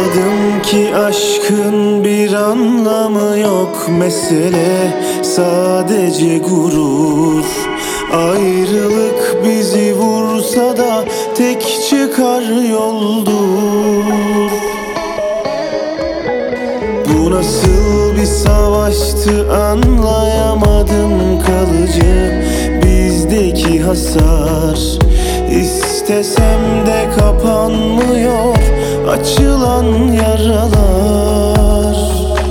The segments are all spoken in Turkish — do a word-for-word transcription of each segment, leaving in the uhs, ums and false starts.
Anladım ki aşkın bir anlamı yok. Mesele sadece gurur. Ayrılık bizi vursa da tek çıkar yoldur. Bu nasıl bir savaştı anlayamadım. Kalıcı bizdeki hasar, İstesem de kapanmıyor açılan yaralar.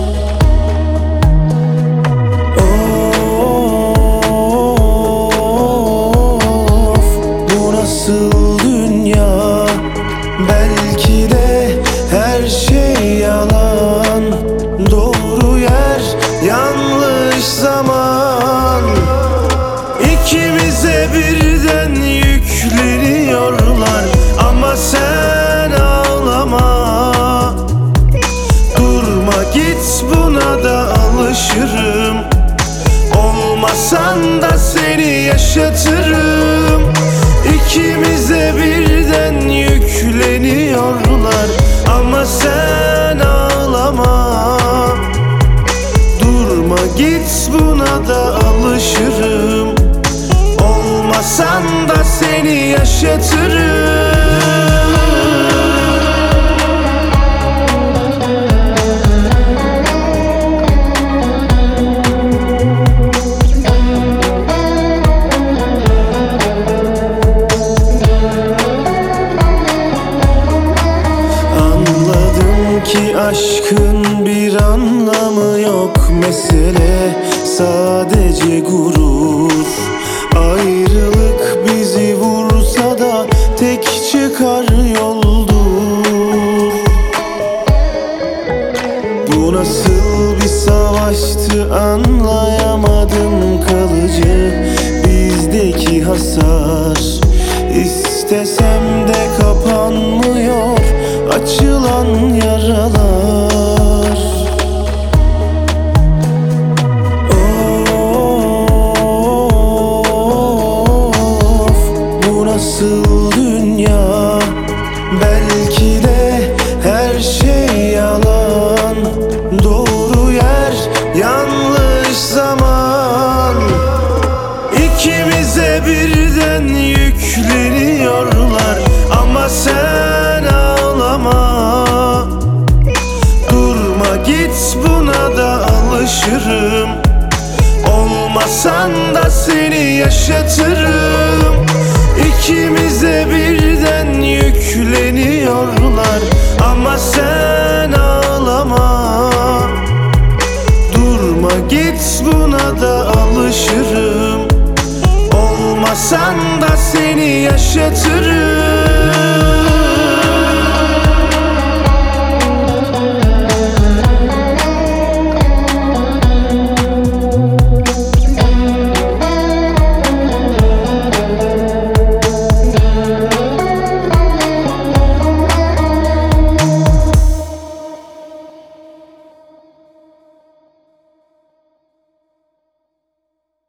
Of, bu nasıl dünya? Belki de her şey yalan. Doğru yer, yanlış zaman. İkimize birden yükleniyorlar. Ama sen ağlama, durma git, buna da alışırım. Olmasan da seni yaşatırım. İkimize birden yükleniyorlar. Ama sen ağlama, durma git, buna da alışırım. Olmasan da seni yaşatırım. Anladım ki aşkın bir anlamı yok. Mesele sadece gurur. Ayrılık bizi vursa da tek çıkar yoldur. Bu nasıl bir savaştı anlayamadım. Kalıcı bizdeki hasar, İstesem de kapanmıyor açılan yaralar. Nasıl dünya? Belki de her şey yalan. Doğru yer, yanlış zaman. İkimize birden yükleniyorlar. Ama sen ağlama, durma git, buna da alışırım. Olmasan da seni yaşatırım. İkimize birden yükleniyorlar. Ama sen ağlama, durma git, buna da alışırım. Olmasan da seni yaşatırım.